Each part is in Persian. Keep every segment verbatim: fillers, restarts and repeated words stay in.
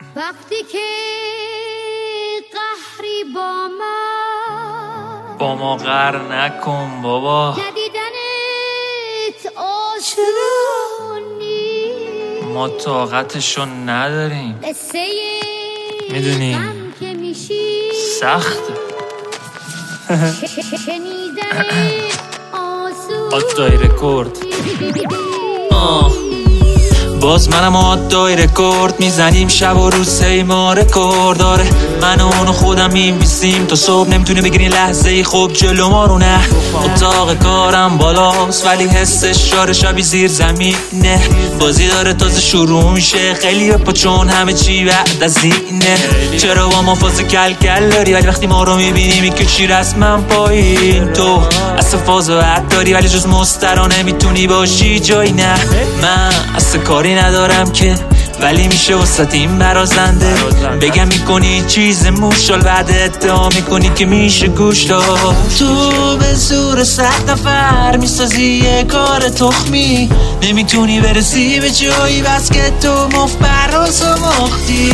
وقتی که قهری با ما با ما قهر نکن بابا، ندیدنت آسونی، ما طاقتشو نداریم، قصه میدونی غم که میشی سخته. شنیدنت آسونی. آدای رکورد آه باز منم آدای رکورد میزنیم شب و روز هی ما رکورد داره. من و اونو خودم می‌نویسیم تا صبح، نمیتونه بگیری لحظه ای خوب جلو ما رو. نه اتاق کارم بالاست ولی حسش شاره شبی زیر زمینه. بازی داره تازه شروع میشه، خیلی بپا چون همه چی بعد از اینه. چرا با ما فاز کل کل داری ولی وقتی ما رو میبینی میکشی رسما پایین. تو اصلا فاز بعد داری ولی جز مسترا نمیتونی باشی جایی. نه من اصلا کاری ندارم که ولی میشه وسط این برازنده. بگم میکنی چیز موشال بعد ادعا میکنی که میشه گوش داد. تو به زور صد نفر میسازی یه کار تخمی، نمیتونی برسی به جایی بس که تو مفت براز و مختی.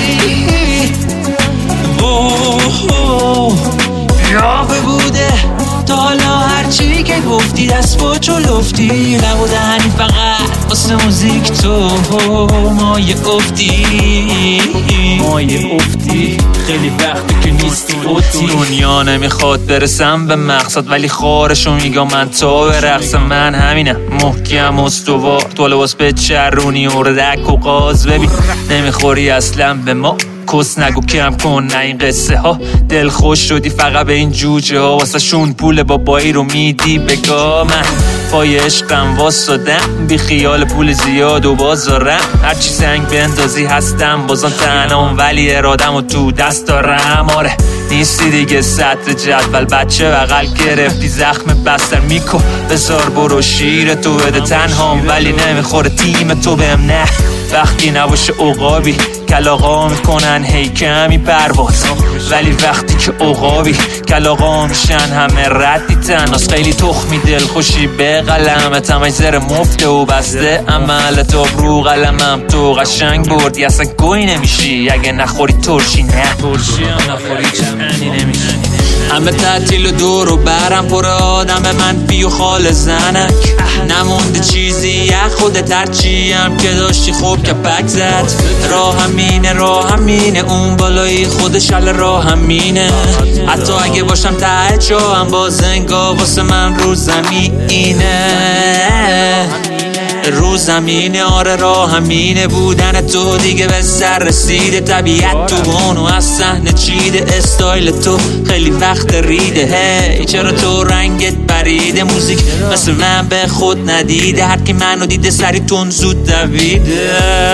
یافه بوده تا حالا هرچی که گفتی دست با چلفتی نبوده، هنی فقط واسه موزیک تو مایه افتی مایه افتی. خیلی وقتی که نیستی اوتی. دنیا نمیخواد برسم به مقصد ولی خارشو میگم من تا به رقص. من همینم محکم استوار تو لباس به چرونی و ردک و قاز. ببین نمیخوری اصلا به ما، کس نگو کم کن نه این قصه ها. دل خوش شدی فقط به این جوجه ها، واسه شون پول بابایی رو میدی بگا. من پای عشقم واسدم بی خیال پول زیاد و بازارم. هرچی سنگ بندازی هستم بازم تنام ولی ارادم و تو دست دارم. آره نیستی دیگه سطر جدول، بچه بغل گرفتی زخم بستر میکن. بذار برو شیر تو بده تنهام ولی نمیخوره تیم تو بهم. نه وقتی نباشه عقابی کلاغا میکنن هی کمی پرواز، ولی وقتی که عقابی کلاغا میشن همه ردی تناس. خیلی تخمی دل خوشی به قلمت همه زر مفته و بسته عملت رو قلمم. تو قشنگ بردی اصلا گوی نمیشی اگه نخوری ترشی. نه ترشی هم نخوری چنی نمیشی. همه تعطیل و دور و برم پر آدم منفی و خال زنک. نمونده چیزی یه خودت هرچیم که داشتی خوب که پک زد. راه همینه راه همینه اون بالایی خودش حل راه همینه. حتی اگه باشم ته چا هم باز انگار واسه من رو زمینه. رو زمینه آره راه همینه. بودن تو دیگه به سر رسیده، طبیعت تو بانو از صحنه چیده. استایل تو خیلی وقت ریده، هی چرا تو رنگت بریده. موزیک مثل من به خود ندیده، هر کی منو دیده سری تون زود دویده.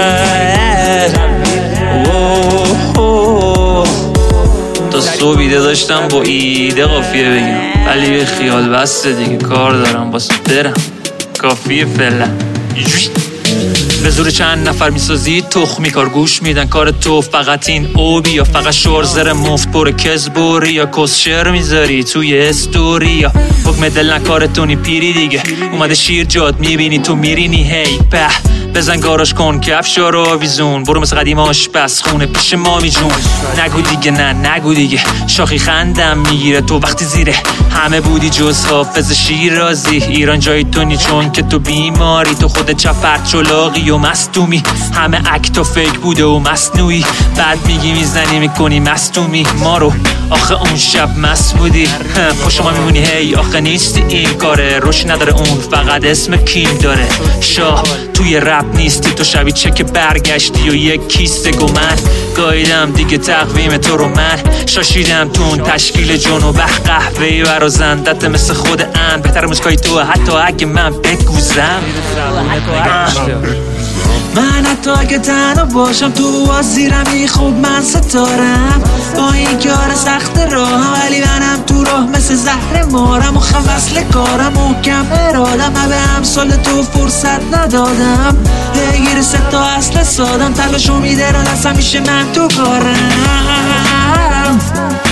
تا صبح ایده داشتم با ایده قافیه بگم ولی به خیال بسته دیگه کار دارم باسه برم کافیه فعلا. به زور چند نفر میسازی تخمی کار گوش میدن کار تو فقط این اوبی یا فقط شورزر مفت پر کزبوری یا کس شعر میذاری توی استوری یا حکم دل نکارتونی پیری دیگه اومده شیر جاد میبینی تو میرینی. هی به بزن گاراش کن کفشا رو آویزون، برو مثل قدیم آشپز خونه پیش مامی جون. نگو دیگه نه نگو دیگه شاخی خندم میگیره تو وقتی زیره همه بودی جز حافظ شیرازی. ایران جای تو نی چون که تو بیماری، تو خود چپرد چلاقی و مستومی. همه اکت و فیک بوده و مصنوعی، بعد میگی میزنی میکنی مستومی ما رو. آخه اون شب مست بودی پشت ما میمونی هی آخه نیستی این کاره. روش نداره اون فقط اسم کیم داره. شاه توی رپ نیستی تو شبی چک برگشتی و یک کیسه گمن. گایدم دیگه تقویم تو رو من شاشیدم تو اون تشکیل جنوب قهوه‌ای برا زندت مثل خود ان. بهتر موسیقای تو حتی اگه من بگوزم. من حتی اگه تنها باشم تو وزیرمی خوب من ستارم. با این کار سخت راهم ولی منم تو راه مثل زهر مارم. و خفصل کارم محکم ارادم به امثال تو فرصت ندادم. بگیر سه تا اصل سادم تلاشو میده را دستم میشه من تو کارم.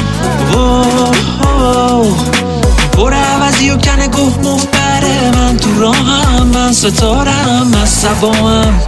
پر عوضی و کنه گفت مفبره من تو راهم. من ستارم از سبام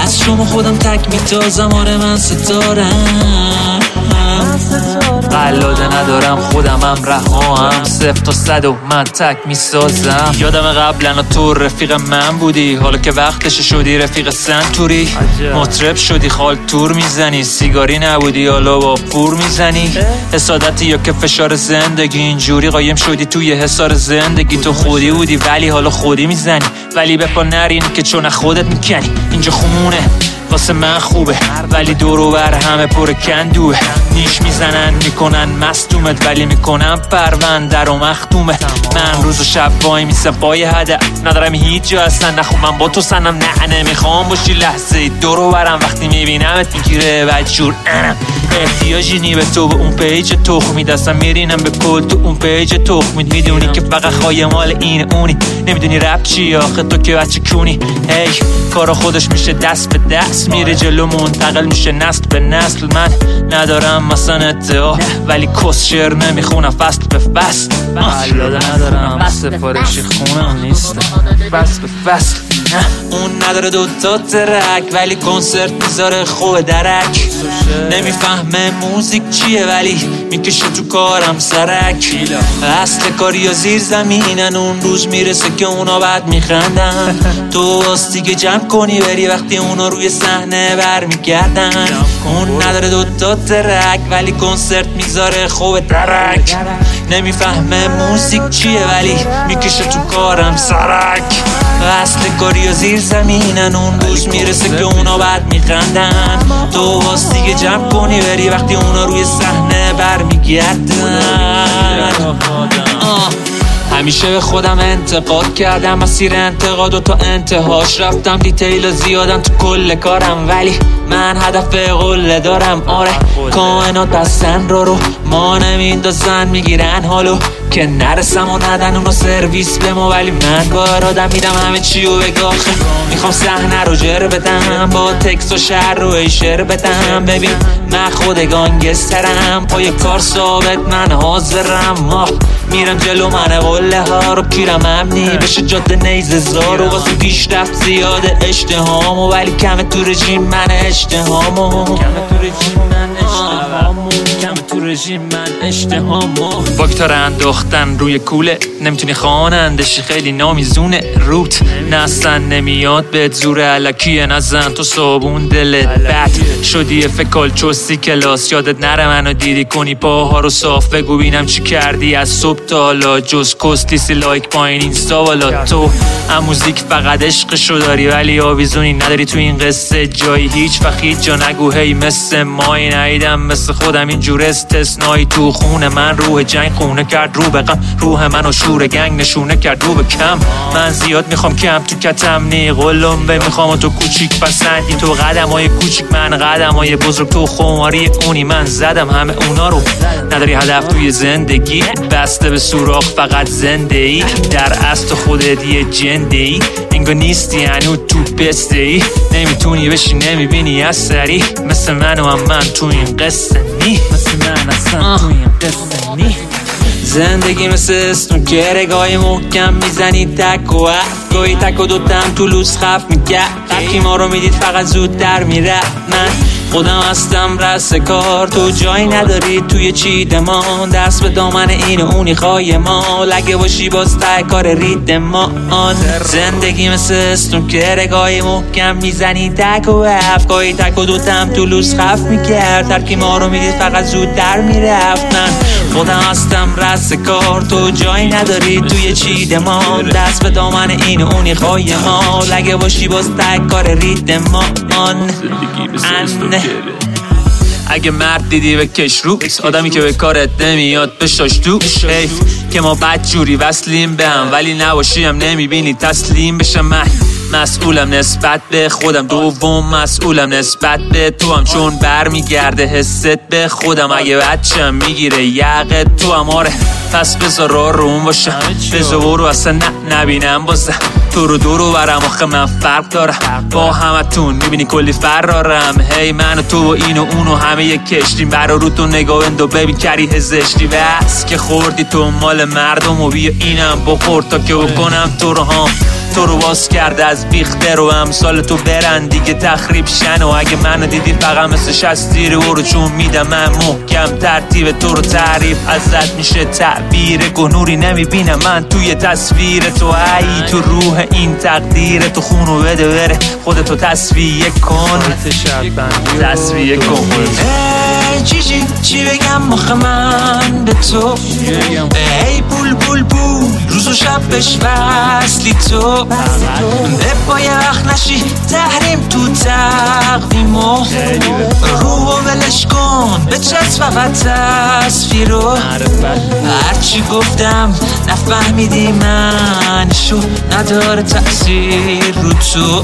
از شما خودم تک میتازم، آره من ستارم. قلاده ندارم خودمم رهام، صفر تا صد و من تک میسازم. یادم قبلا تو رفیق من بودی، حالا که وقتش شدی رفیق سنتوری. مطرب شدی خال تور میزنی، سیگاری نبودی حالا با پور میزنی. حسادتی یا که فشار زندگی، اینجوری قایم شدی توی حصار زندگی. تو خودی بودی ولی حالا خودی میزنی، ولی بپا نرین که چون خودت میکنی. اینجا خمونه واسه من خوبه ولی دورو بر همه پر کندوه. نیش میزنن میکنن مستومت ولی میکنن پرونده رو مختومه. من روز و شب وای میسم پای هدف، ندارم هیچ جا اصلا نخون من با تو سنم. نه نمیخوام باشی لحظه دورو برم، وقتی میبینمت میگیره بدجور انم. احتیاجی نی به تو، به اون پیج تخمی دستم میرینم به کل تو اون پیج تخمی. میدونی که فقط خواهی مال این اونی، نمیدونی رپ چی آخه تو که بچه کونی. هی کارا خودش میشه دست به دست میره جلو، منتقل میشه نسل به نسل. من ندارم مثلا ادعا ولی کس شعر نمیخونم فصل به فصل. قلاده ندارم سفارشی خونم نیستم فصل به فصل. اون نداره دوتا ترک ولی کنسرت میذاره خوب درک. نمیفهمه موزیک چیه ولی میکشه تو کارم سرک. اصل کاری یا زیر زمینن، اون روز میرسه که اونا بعد میخندن. تو واستی که جمع کنی بری وقتی اونا روی صحنه برمیگردن. اون نداره دوتا ترک ولی کنسرت میذاره خوب درک. نمیفهمه موزیک چیه ولی میکشه تو کارم سرک. اصل کاری یا زیر زمینن، اون روز میرسه که اونا بعد میخندن. تو واستی که جمع کنی بری وقتی اونا روی صحنه برمیگردن. همیشه به خودم انتقاد کردم، مسیر انتقاد و تا انتهاش رفتم. دیتیل زیادم تو کل کارم ولی من هدف قله دارم. آره کائنات بستن رو رو ما نمیندازن، میگیرن حالو که نرسم و ندن اونو سرویس به ما. ولی من با ارادم میدم همه چی و بگاخه. میخوام صحنه رو جر بدم، با تکس و شعر رو ایشر بدم. ببین من خود گانگسترم، پای کار ثابت من حاضرم. ما میرم جلو من قله ها رو کیرم امنی بشه جاده نیزه زار. و واسه پیشرفت زیاده اشتهامو ولی کم تو رژیم من اشتهامو. کم تو رژیم من اشتهامو کم تو رژیم من اشتهامو. واکتار انداختن روی کوله، نمیتونی خوانندشی خیلی نامیزونه روت. نه اصلا نمیاد بهت زور علکیه، نزن تو صابون دلت بد شدی. فکال چستی کلاس یادت نره منو دیدی کنی پاها رو صاف. بگو بینم چی کردی از صبح تا حالا جز کستیسی لایک پایین اینستا والا. تو هم موزیک فقط عشقشو داری ولی آویزونی نداری تو این قصه جایی. هیچ وقت هیچ جا نگو هی مثل مایی نیدم مثل خودم اینجور استثنایی. تو خونه من روح جنگ خونه کرد رو به غم، روح منو شور گنگ نشونه کرد رو به کم. من زیاد میخوام کم تو کتم نی قلم به میخوام تو کوچیک پسندی. تو قدم های کوچیک من قدم های بزرگ، تو خماری اونی من زدم همه اونا رو. نداری هدف توی زندگی، بسته به سوراخ فقط زنده ای. در اصل خودت یه جنده ای، انگار نیستی هنو تو بسته ای. نمیتونی بشی نمیبینی اثری مثل من و هم من تو این قصه نی. مثل من اصلا تو این قصه نی. زندگی مثل استون که رگای محکم میزنی تک و حرف. گاهی تک و دوتم تو لوس خف میگرد. وقتی ما رو میدید فقط زود در میره. من خودم هستم رس کار، تو جایی نداری توی چیدمان. دست به دامن این و اونی خواهی ما، لگه باشی باز ته کار ریدمان. زندگی مثل استون که رگای محکم میزنی تک و حرف. گاهی تک و دوتم تو لوس خف میکرد. ترکی ما رو میدید فقط زود در میرفت. من خودم هستم رس کار، تو جایی نداری توی چیدمان. دست به دامن این و اونی خواهی ما، لگه باشی باز ته کار ریدمان. اگه مرد دیدی به کش رو، آدمی که به کارت نمیاد بشاش تو. حیف که ما بدجوری وصلیم به هم ولی نباشیم نمیبینی تسلیم بشه. من مسئولم نسبت به خودم، دوم مسئولم نسبت به تو هم. چون برمیگرده حست به خودم، اگه بچم میگیره یقت تو هم. آره پس بذار راه روم باشم، بذار برو اصلا نه نبینم بازم. تو رو دورو برم آخه من فرق دارم با همه تون، میبینی کلی فرارم. هی من و تو و این و اون و همه یک کشتیم. برا رو تو نگاه اندو ببین کری هزشتی. بس که خوردی تو مال مردم و بیا اینم بخور تا که بکنم تو رو هم. تو رو باز کرده از بیخته رو امثال تو برن دیگه تخریب شن. و اگه منو دیدی فقط مثل شستیر رو چون میدم من محکم ترتیب تو رو تعریف ازت میشه تعبیر گنوری نمیبینم من توی تصویر تو. ای تو روح این تقدیر تو خونو بده بره خودتو تصفیه کن تصفیه کن. چی چی چی بگم مخ من به تو ای بول بول بول روز و شبش وصلی تو به پای وقت نشی تحریم تو تقویمو روحو ولش کن به چسب و تصویرو. هرچی گفتم نفهمیدی من شو نداره تأثیر رو تو.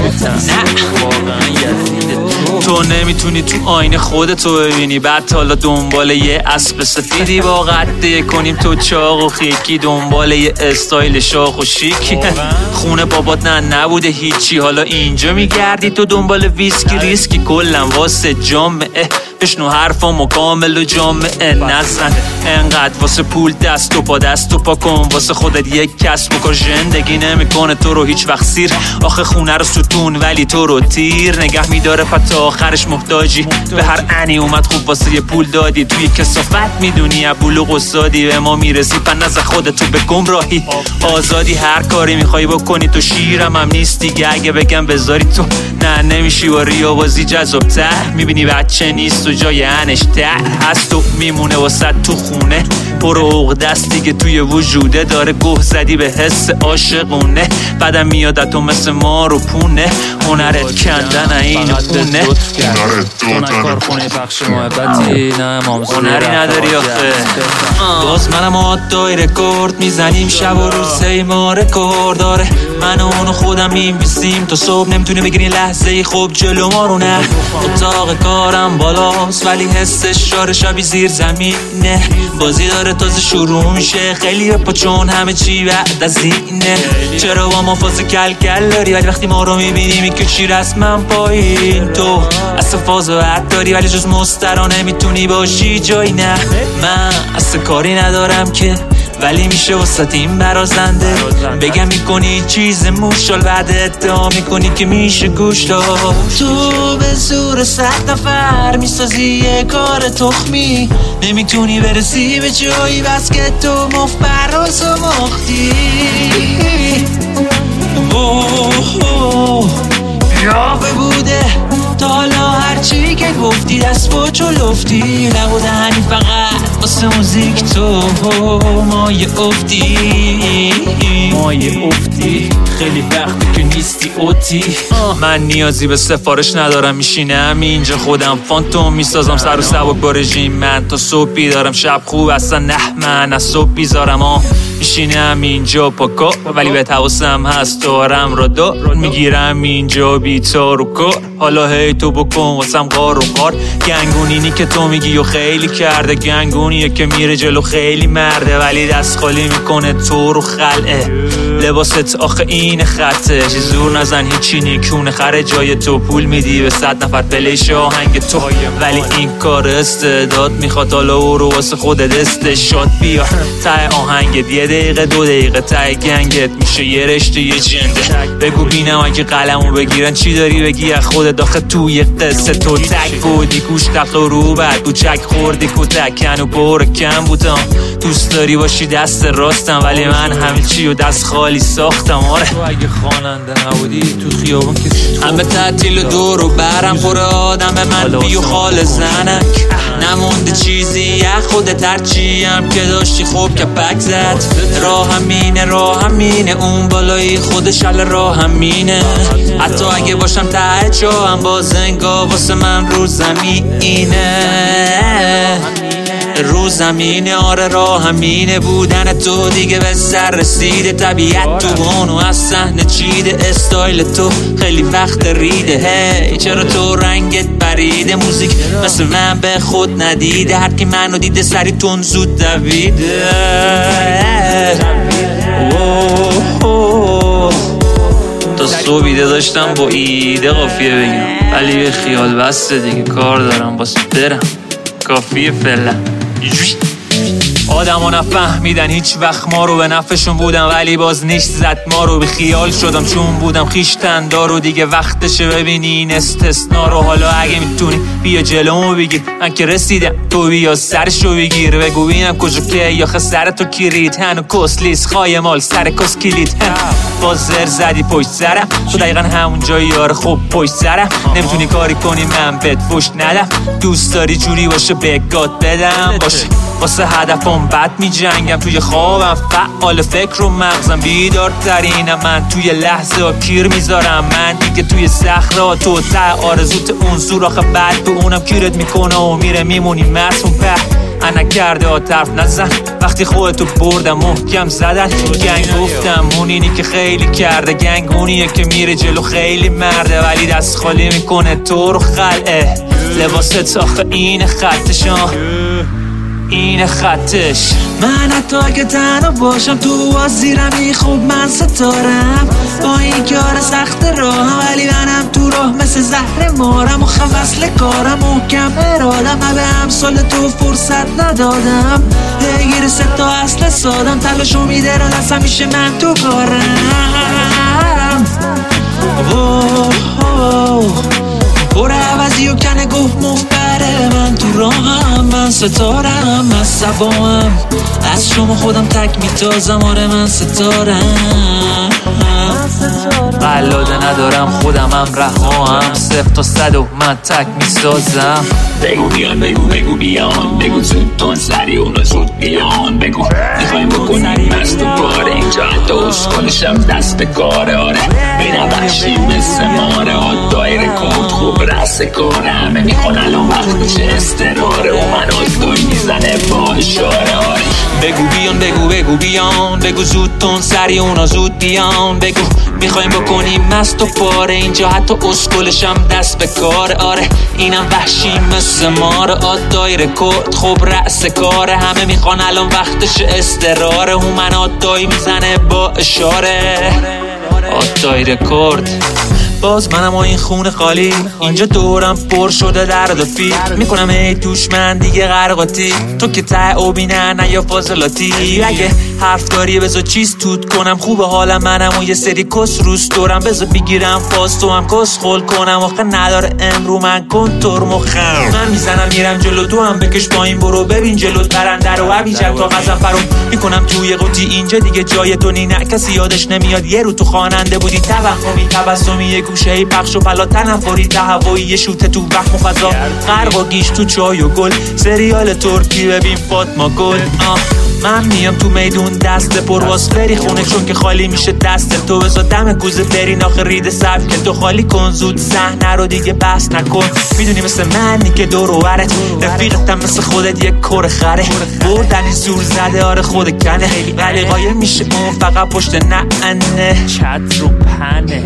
تو نمیتونی تو آینه خودتو ببینی بعد حالا دنبال یه اسب سفیدی با قده کنیم تو چاق و خیکی دنبال یه استایل شاخ و شیکی. خونه بابات نه نبوده هیچی حالا اینجا میگردی تو دنبال ویسکی ریسکی کلم واسه جامعه بشنو حرفامو کامل و جامعه نزن انقدر واسه پول دست و پا دست و پا کن واسه خودت یک کسب و کار زندگی نمیکنه تو رو هیچ وقت سیر. آخه خونه رو ستون ولی تو رو تیر نگه میداره پتا آخرش محتاجی به هر انی اومد خوب واسه یه پول دادی توی کسافت میدونی ابول و قصادی به ما میرسی پن نزد خودتو به گمراهی آزادی هر کاری میخوای بکنی تو شیرم هم نیست دیگه اگه بگم بذاری تو نه نمیشی با ریا بازی جذاب تر میبینی بچه نیست و جای انش تر هست و میمونه واسه تو خونه پر عقد است دیگه توی وجوده داره گوه زدی به حس عاشقونه بعدم میاد تو مثل ما رو پونه هنرت کندن اینو پونه تو نه کارخونه پخش محبتی نه مامزوری هنری نداری آخه. باز منم آدای رکورد میزنیم شب و روز سی ما رکورد داره من و اونو خودم میمیسیم تا صبح نمیتونی بگیری لحظه ای خوب جلو ما رو نه. اتاق کارم بالاست ولی حسش شاره شبی زیر زمینه بازی داره تازه شروع میشه خیلی پا چون همه چی بعد از اینه. چرا با ما فاز کل کل داری ولی وقتی ما رو میبینی میکشی رسما پایین تو اصلا فاز و حد داری ولی جز مسترا نمیتونی باشی جایی نه. من اصلا کاری ندارم که ولی میشه وسط این برازنده بگم میکنی چیز موشال بعد ادعا میکنی که میشه گوش داد. تو به زور صد نفر میسازی یه کار تخمی نمیتونی برسی به جایی بس که تو مفت براز و مختی. یاوه بوده تا حالا هرچی که گفتی دست با چلفتی نبوده هنی فقط واسه موزیک تو مایه افتی مایه افتی خیلی وقتی که نیستی اوتی. من نیازی به سفارش ندارم میشینم اینجا خودم فانتوم میسازم سر و سبک با رژیم من تا صبح بیدارم شب خوب اصلا نه من از صبح بیزارم آه میشینم اینجا پاکا ولی به حواسم هست دارم را دار میگیرم اینجا بیتا رو کار حالا هی تو بکن واسم غار و غار. گنگونینی که تو میگی و خیلی کرده گنگونیه که میره جلو خیلی مرده ولی دست خالی میکنه تو رو خلعه لباست آخه این خطه چی زور نزن هیچی نیکونه خره جای تو پول میدی به صد نفر پلیش آهنگ تو ولی این کار استعداد میخواد حالا او رو واسه خودت استشاد بیار ته آهنگ یه دقیقه دو دقیقه ته گنگت میشه یه رشته یه جنده بگو بینم اگه قلمو بگیرن چی داری بگی از خودت داخل توی قصه تو تک بودی گوش تق رو بعد کوچک خوردی کتک کنو پر کم بودم دوست داری باشی دست راستم ولی من همه چی و دست خالی ساختم آره. تو اگه خواننده نبودی تو خیابون کسی همه تعطیل و دور و برم پر آدم من بی و خال زنک نمونده چیزی یه خودت هرچی هم که داشتی خوب که پک زد راه همینه راه همینه اون بالایی خودش حل راه همینه حتی اگه باشم ته چا هم باز انگاه واسه من رو زمینه رو زمینه آره راه همینه بودن تو دیگه به سر رسیده طبیعت تو بانو از صحنه چیده استایل تو خیلی وقت ریده هی چرا تو رنگت بریده موزیک مثل من به خود ندیده هر کی منو دیده سری تون زود دویده تا صبحیده داشتم با ایده قافیه بگم ولی به خیال بسته دیگه کار دارم باز برم کافیه فعلا آدمو نفهمیدن هیچ وقت ما رو، به نفعشون بودم ولی باز نیش زد ما رو. بی خیال شدم چون بودم خیشتن دارو، دیگه وقتشه ببینی این استثنا رو. حالا اگه میتونی بیا جلومو بگیر، من که رسیدم تو بیا سرشو بگیر. بگو بینم کجا که یا سر تو کیرید، هنو کسلیس خواهی مال سر کس کلید. باز زر زدی پشت سرم، تو دقیقا همون جایی یار خوب پشت سرم. نمیتونی کاری کنی من بهت فوش ندم، دوست داری جوری باشه بگات بدم باشه. واسه هدفم بد می جنگم، توی خوابم فعال فکر و مغزم بیدارترینم. من توی لحظه ها کیر میذارم، من دیگه توی صخره تو ته آرزوت اون سوراخ بعد به اونم کیرت میکنه و میره میمونی مسموم په. انا کرده ها طرف نزن وقتی خودتو بردم محکم زدن. گنگ گفتم اون اینی که خیلی کرده، گنگ اونیه که میره جلو خیلی مرده ولی دست خالی میکنه تو رو خلعه. لباست آخه این خطشان این خطش. من حتی اگه تنها باشم تو وزیرمی خوب من ستارم، با این کار سخت راهم ولی منم تو راه مثل زهر مارم. و خم اصل کارم محکم ارادم، من به امثال تو فرصت ندادم. بگیر سه تا اصل سادم، تلاشو میده را دستم میشه من تو کارم. پر عوضی و کنه گفت مفبره، من تو راهم من ستارم. من سبام از شما خودم تک میتازم، آره من ستارم. قلاده ندارم خودم هم رهاهم، صفر تا صد و من تک میسازم. بگو بیان بگو بگو بیان، بگو زود تون سری اونا زود بیان. بگو میخوایم بکنیم مست و باره، اینجا حتی اسکلشم دست به کاره. آره بینم بخشی مثل ماره ها، دایره کود خوب رست کاره. همه میخوان الان وقتش استراره و من آزدوی میزنه با اشاره. آره بگو بیان بگو بگو بیان، بگو زود تون سری اونا زود بیان. بگو میخوایم بکنیم مست و پاره، اینجا حتی اسکلشم دست به کاره. آره اینم وحشی مثل ماره، آد دایره کرد خوب رأس کاره. همه میخوان الان وقتش استراره، هومن آد دایی میزنه با اشاره. آد دایره کرد باز منم و این خونه خالی، اینجا دورم پر شده درد و فیل. میکنم ای توش من دیگه غرقاتی، تو که ته او بینه نه یا فاضلاتی. اگه حرف داری بذار چیز توت کنم، خوب حالم منم و یه سری کس روست دورم. بذار بگیرم فاز تو هم کس خول کنم، آخه نداره امرو من کنتور مخم. من میزنم میرم جلو تو هم بکش پایین برو، ببین جلوت برنده رو عبیجر تا غزم فرو میکنم توی قوطی. اینجا دیگه جای تو نی، نه کسی یادش نمیاد یه رو تو خواننده بودی. توهمی تبسمی گوشه‌ای پخش و پلا تنفری تهوایی، یه شوته تو وقت و فضا غرق و گیش تو چای و گل. سریال ترکی ببین فاطمه گل. من میام تو میدون دست پرواز بری خونه، چون که خالی میشه دست تو. بذار دم کوزه برین آخه رید سب که تو خالی کن زود صحنه رو دیگه بس نکن. میدونی مثل منی که دور و برت رفیقتم مثل خودت یک کر خره. بردن این زور زده آره خود کنه، ولی قایم میشه اون فقط پشت نعنه. چت رو پنه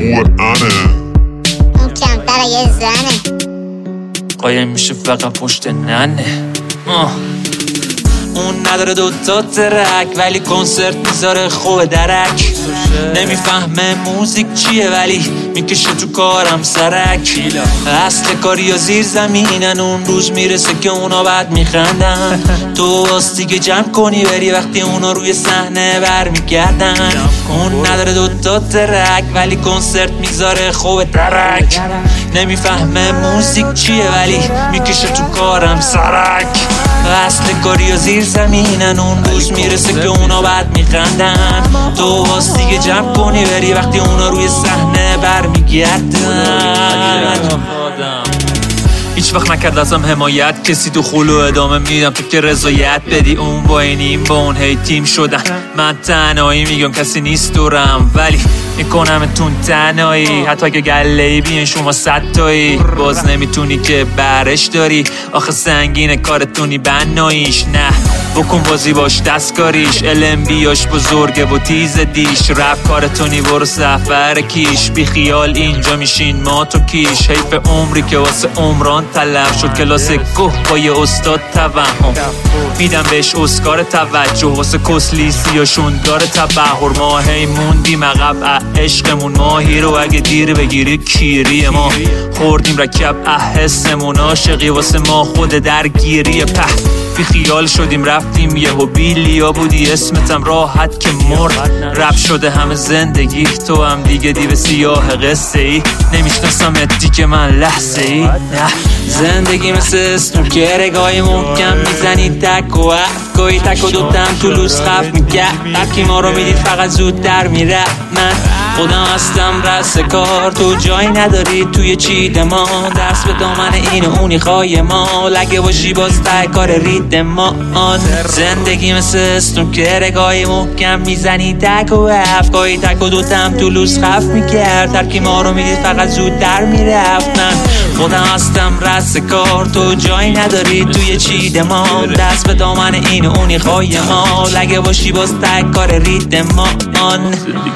اون کمتر یه زنه، قایم میشه فقط پشت ننه. آه. اون نداره دوتا ترک ولی کنسرت میذاره خوب درک. نمیفهمه موزیک چیه ولی میکشه تو کارم سرک. اصل کاری یا زیر زمینن، اون روز میرسه که اونا بعد میخندن. تو واسه که جمع کنی بری وقتی اونا روی صحنه برمیگردن. اون نداره دوتا ترک ولی کنسرت میذاره خوب درک. نمیفهمه موزیک چیه ولی میکشه تو کارم سرک. اصل کاری یا زیر زمینن، اون روز میرسه که اونا بعد میخندن. تو واسه که جمع کنی بری وقتی اونا روی صحنه برمیگردن. هیچ وقت نکرد ازم حمایت کسی، تو خلو ادامه میدم تو که رضایت بدی. اون با این این با اون هی تیم شدن، من تنهایی میگم کسی نیست دورم ولی میکنم تون تنهایی. حتی که گلهی بیان شما صد تایی، باز نمیتونی که برش داری. آخه سنگینه کارتونی بناییش، نه بکن بازی باش دستکاریش. علم بیاش بزرگه و تیز دیش، رپ کارتونی برو سفر کیش. بی خیال اینجا میشین ما تو کیش. حیف عمری که واسه عمران تلف شد، کلاس گوه با یه استاد توهم. میدم بهش اسکار توجه، واسه کسلیسی هاشون داره تبهر. ما هی موندیم عقب عشقمون، ماهی رو اگه دیر بگیری کیری. ما خوردیم رکب احسمون، عاشقی واسه ما خود درگیری. په بی خیال شدیم رفتیم یه بیلیا بودی اسمتم راحت که مرد رب شده همه زندگی تو هم دیگه دیو سیاه قصه ای نمیشناسمت دیگه من لحظه ای نه زندگی مثل اسنوکر گاهی محکم میزنی تک و اف گاهی تک و دوتم تو لوس خف میگرد وقتی ما رو میدید فقط زود در میره من خودم هستم رس کار تو جایی نداری توی چید ما دست به دامن این و اونی خواهی ما لگه باشی باز ته کار رید ما آن زندگی مثل اسنوکر گاهی محکم میزنی تک و اف گاهی تک و دوتم تو لوس خف میکرد ترکی ما رو میدید فقط زود در میرفت من خودم هستم رس کار تو جایی نداری توی چید ما دست به دامن این و اونی خواهی ما لگه باشی باز ته کار رید ما آن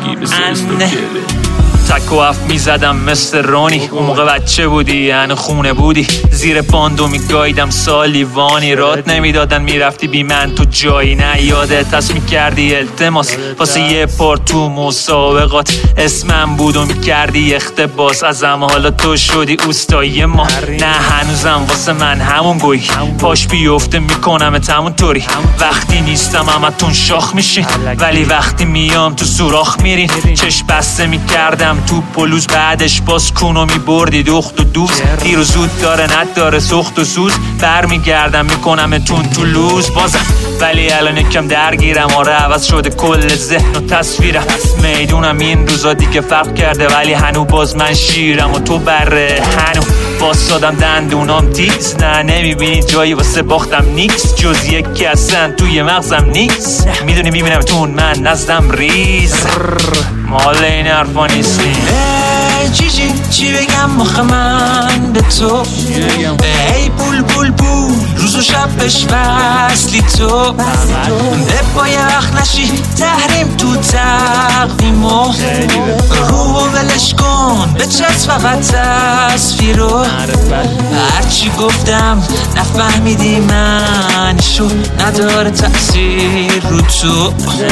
تک و اف میزدم مثل رونی اون موقع بچه بودی هنو خونه بودی زیر باندو میگایدم سالیوانی رات نمیدادن میرفتی بی من تو جایی نه یادت هست میکردی التماس واسه یه پار تو مسابقات اسمم بود و میکردی اختباس ازم حالا تو شدی اوستایی ما نه هنوزم واسه من همون گوی پاش بیفته میکنم همون طوری وقتی نیستم همتون شاخ میشین ولی وقتی میام تو سوراخ میرین چشم بسته میکردم تو پلوز بعدش باز کونو میبردی دخت و دوز دیر و زود داره نداره سخت و سوز برمیگردم میکنم تون تو لوز بازم ولی الان یکم درگیرم آره عوض شده کل ذهن و تصویرم میدونم این روزا دیگه فرق کرده ولی هنو باز من شیرم و تو بره هنو باز سادم دندونام تیز نه نمیبینی جایی واسه باختم نیکس جز یکی اصلا توی مغزم نیست میدونی میبینم تون من نزدم ریز مال این حرفا نیستی چی چی چی بگم مخ من به تو ای بول بول بول روز و شبش وصلی تو به پای وقت نشی تحریم تو تقویم و رو ولش کن به چت فقط تصویر رو هرچی گفتم نفهمیدی من شو نداره تأثیر رو تو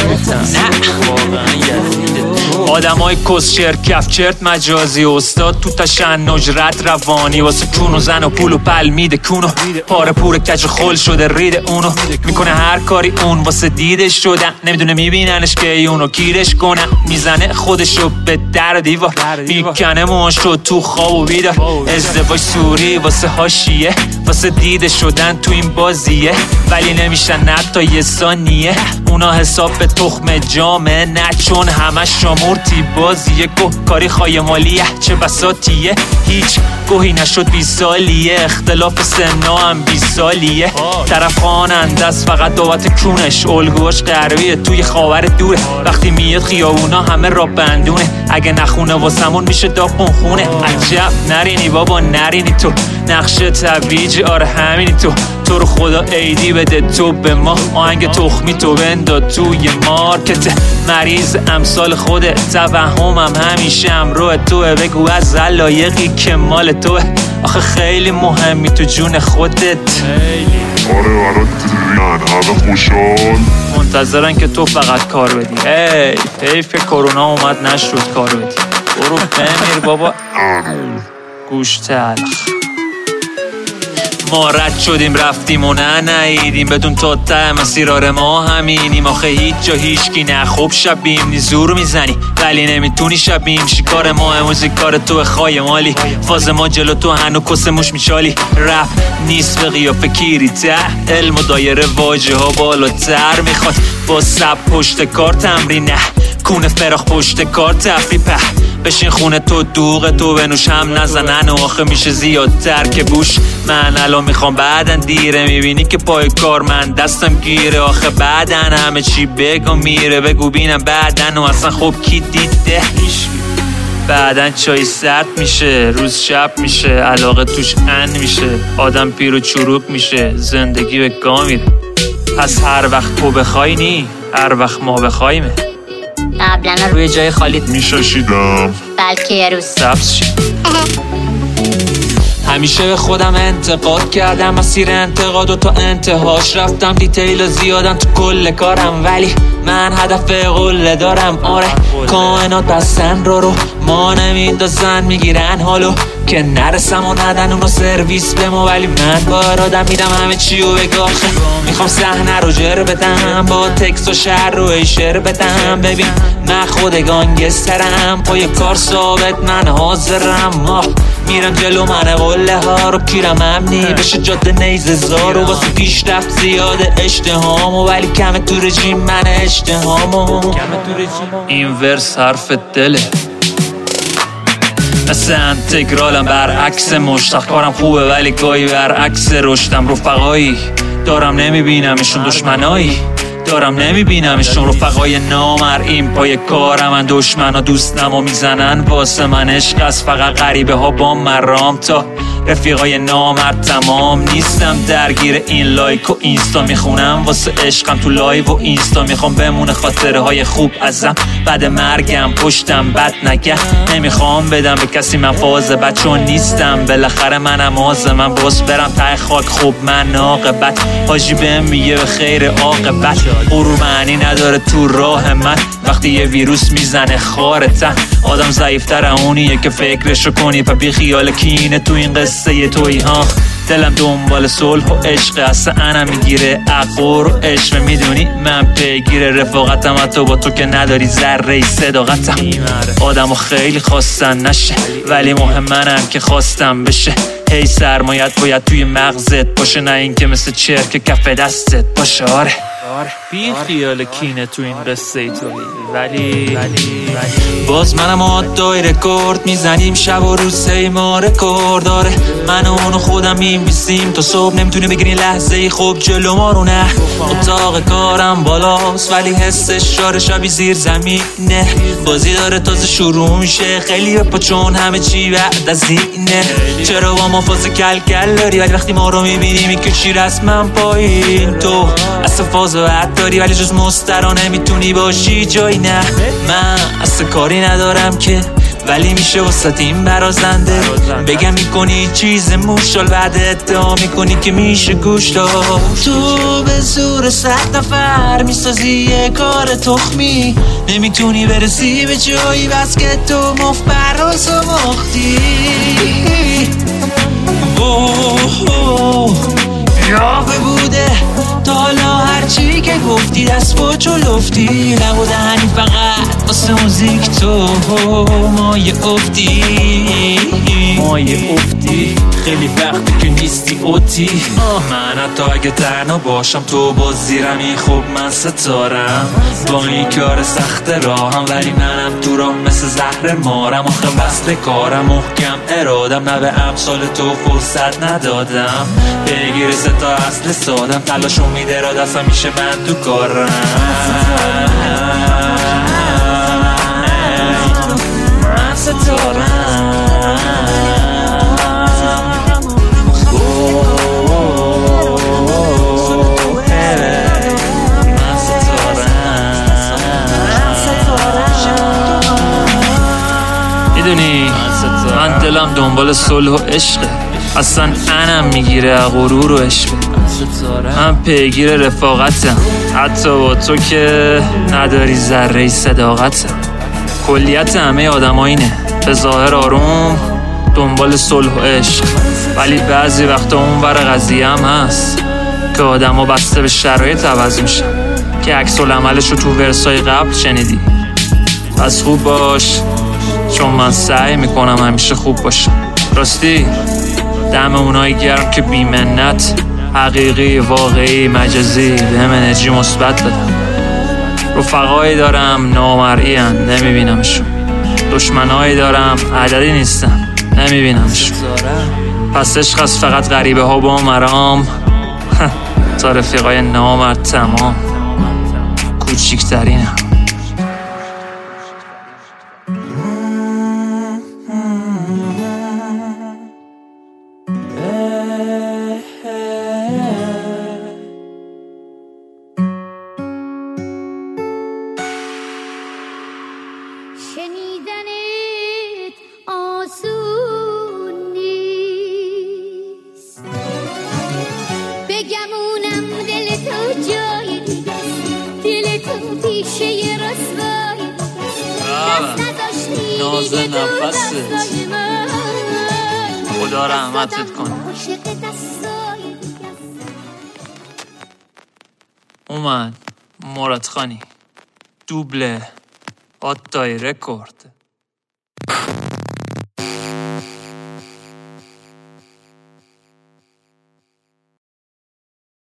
آدم های کسچر کفچرت مجازی استاد تو تشنج رد روانی واسه کون و زن و پول و پل میده کونو پاره پور کج خل شده رید اونو میکنه هر کاری اون واسه دیدش شدن نمیدونه میبیننش که اونو کیرش کنن میزنه خودشو به در دیوار میکنه موشو تو خواب و بیدار ازدواج سوری واسه هاشیه واسه دیده شدن تو این بازیه ولی نمیشن نتا یه ثانیه اونا حساب به تخم جامه نه چون همه شامورتی بازیه گوه کاری خواهی مالیه چه بساتیه هیچ گوهی نشد بی سالیه اختلاف سنا هم بی سالیه طرف خواننده است فقط دعوت کونش الگوش غربیه توی خاور دوره وقتی میاد خیابونا همه را بندونه اگه نخونه واسمون میشه داغون خونه عجب نرینی بابا نرینی تو نقش تبریجی آره همینی تو تو رو خدا ایدی بده تو به ما آهنگ تخمی تو بنداد توی مارکت مریض امثال خوده توهمم همیشه امرو توه بگو از علایقی که مال توه آخه خیلی مهمی تو جون خودت آره برات ریان همه خوشحال منتظرن که تو فقط کار بدی ای حیف کرونا اومد نشد کار بدی برو بمیر بابا گوش تلخ ما رد شدیم رفتیم و نه نایدیم بدون تا ته مسیرار ما همینیم آخه هیچ جا هیچکی نه خوب شبیم نی زور میزنی ولی نمیتونی شبیم شکار ما موزیک کار تو خواهی مالی فاز ما جلو تو هنو کس موش میچالی رپ نیست به قیافه کیری ته علم و دایره واجه ها بالاتر میخواد با سب پشت کار تمرین نه کونه فراخ پشت کار تفری په بشین خونه تو دوغ تو بنوش هم نزنن و آخه میشه زیادتر که بوش من الان میخوام بعدن دیره میبینی که پای کار من دستم گیره آخه بعدن همه چی بگم میره بگو بینم بعدن و اصلا خوب کی دیده بعدن چای سرد میشه روز شب میشه علاقه توش ان میشه آدم پیر و چروک میشه زندگی به گا میره پس هر وقت تو بخوای نی هر وقت ما بخوایمه قبلا روی جای خالیت میشاشیدم بلکه یه روز سبز شید همیشه به خودم انتقاد کردم مسیر انتقاد و تا انتهاش رفتم دیتیل زیادم تو کل کارم ولی من هدف قله دارم آره کائنات بستن رو رو ما نمیندازن میگیرن حالو که نرسم و ندن اونو سرویس بمو، ولی من با ارادم میدم همه چی و بگاخه. میخوام صحنه رو جر بدم، با تکس و شعر رو ایشر بدم. ببین من خود گانگسترم، پای کار ثابت من حاضرم. آه میرم جلو من قله ها رو کیرم امنی بشه جاده نیزه زار و واسه پیشرفت زیاده اشتهامو، ولی کم تو رژیم من اشتهامو. این ورس حرف دله مثل انتگرالم برعکس مشتاق، کارم خوبه ولی گاهی برعکس رشدم. رفقایی دارم نمیبینمشون، دشمنایی دارم نمیبینمشون. رفقای نامر این پای کارم، من دشمنا دوستم و میزنن واسه من. عشق از فقط غریبه ها با مرام تا رفیقای نامر تمام. نیستم درگیر این لایک و اینستا، میخونم واسه عشقم تو لایو و اینستا. میخوام بمونه خاطره های خوب ازم بعد مرگم، پشتم بد نگه. نمیخوام بدم به کسی من فاز بد، چون نیستم بالاخره منم آز. من باز برم ته خاک خوب من عاقبت، حاجی بهم میگه به خیر عاقبت. غرور معنی نداره تو راه من، وقتی یه ویروس میزنه خارتن. آدم ضعیفتر اونیه که فکرشو کنی، پا بی خیال کینه تو این قصه یه توی ها. دلم دنبال صلح و عشق، اصلا انا میگیره عقور و عشق. میدونی من پیگیر رفاقتم، حتی با تو که نداری ذره صداقتم. آدمو خیلی خواستن نشه، ولی مهم منم که خواستم بشه. هی سرمایت باید توی مغزت باشه، نه این که مثل چرک کف دستت باشه. آره بی خیال کینه تو این قصه ای توی، ولی باز منم آدای رکورد میزنیم شب و روز. هی ما رکورد داره، من و اونو خودم میمیسیم تا صبح. نمیتونه بگیری لحظه ای خوب جلو ما رو، نه اتاق کارم بالاست ولی حسش شاره شبی زیر زمینه. بازی داره تازه شروع میشه، خیلی بپا چون همه چی بعد از اینه. چرا با ما فاز کل کل داری، ولی وقتی ما رو میبینی میکشی رسمم پایین. تو اصلا فاز بعد داری ولی جز مسترا نمیتونی باشی جایی. نه من اصلا کاری ندارم که، ولی میشه وسط این برازنده. بگم میکنی چیز موشال، بعد ادعا میکنی که میشه گوش داد. تو به زور صد نفر میسازی یه کار تخمی، نمیتونی برسی به جایی بس که تو مفت براز و مختی. یافه بوده تا حالا هرچی که گفتی دست با چلفتی نبوده، هنی فقط واسه موزیک تو مایه افتی. مایه افتی خیلی وقتی که نیستی اوتی. من حتی اگه تنها باشم تو باز زیرمی، خوب من ستارم با این کار سخت راهم، ولی منم تو راه مثل زهر مارم. آخه وصل کارم محکم ارادم، نه به امثال تو فرصت ندادم. بگیر ستا اصل سادم، تلاش امید را دستم میشه من تو کارم. من ستارم میدونی من دلم دنبال صلح و عشقه، اصلا انم میگیره غرور و عشق. من پیگیر رفاقتم، حتی با تو که نداری ذره صداقتم. کلیت همه آدم ها اینه، به ظاهر آروم دنبال صلح و عشق، ولی بعضی وقتا اون بر قضیه هم هست که آدم ها بسته به شرایط عوض میشن، که عکس العملش رو تو ورسای قبل شنیدی. پس خوب باش، چون من سعی میکنم همیشه خوب باشم. راستی دم اونایی گرم که بی منت، حقیقی واقعی مجازی به هم انرژی مثبت دادم. رفقایی دارم نامرئی ان نمیبینمشون، دشمنایی دارم عددی نیستن نمیبینمشون. پس عشق از فقط غریبه ها با مرام تا رفیقای نامرد تمام کوچیکترینم. شنیدنت آسون نیست، بگمونم دل تو جای دیگست، دل تو پیشه رسوای دست نداشتی ناز دیگه تو نفست. دستای من. خدا رحمتت کنه. اومد مراد خانی دوبله آتای رکورد.